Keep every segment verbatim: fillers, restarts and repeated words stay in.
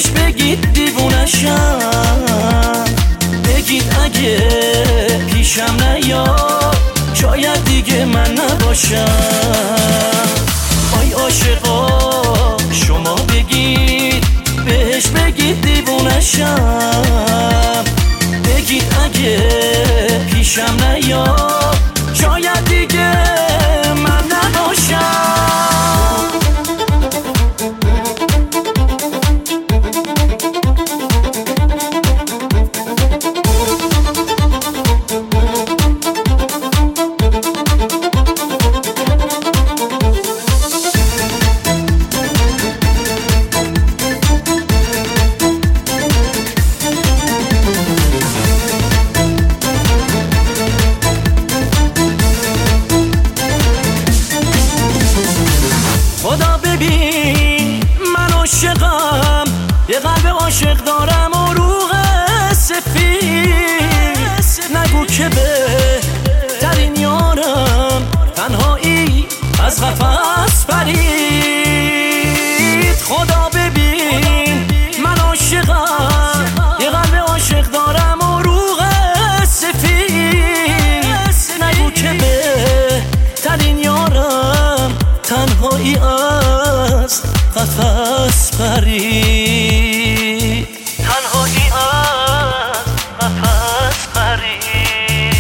بهش بگید دیوونشم، بگید اگه پیشم نیاد شاید دیگه من نباشم. آی عاشقا شما بگید بهش بگید دیوونشم، بگید اگه پیشم نیاد شاید دیگه من نباشم. خدا ببین من عاشقم، یه قلب عاشق دارم و روح سفید، نگو که بهترین یارم تنهایی از قفس پرید. خدا ببین من عاشقم، یه قلب عاشق دارم و روح سفید، نگو که بهترین یارم تنهایی از قفس پرید، تنهایی از قفس پرید.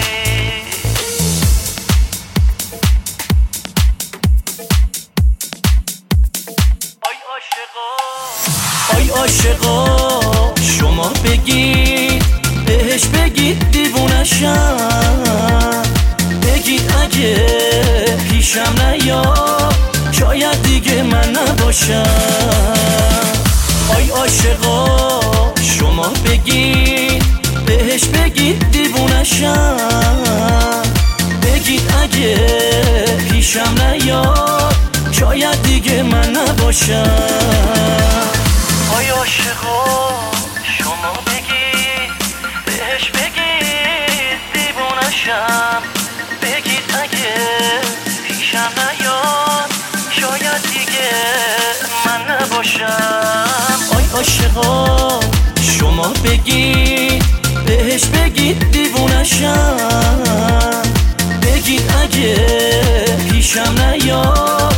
آی عاشقا آی عاشقا شما بگید بهش بگید دیوونشم، بگید اگه پیشم نیاد شاید دیگه من نباشم. آی عاشقا شما بگید بهش بگید دیوونشم، بگید اگه پیشم نیاد شاید دیگه من نباشم. آی عاشقا شما بگید بهش بگید دیوونشم، بگید اگه پیشم نیاد شاید دیگه من نباشم. آی عاشقا شما بگید بهش بگید دیوونشم، بگید اگه پیشم نیاد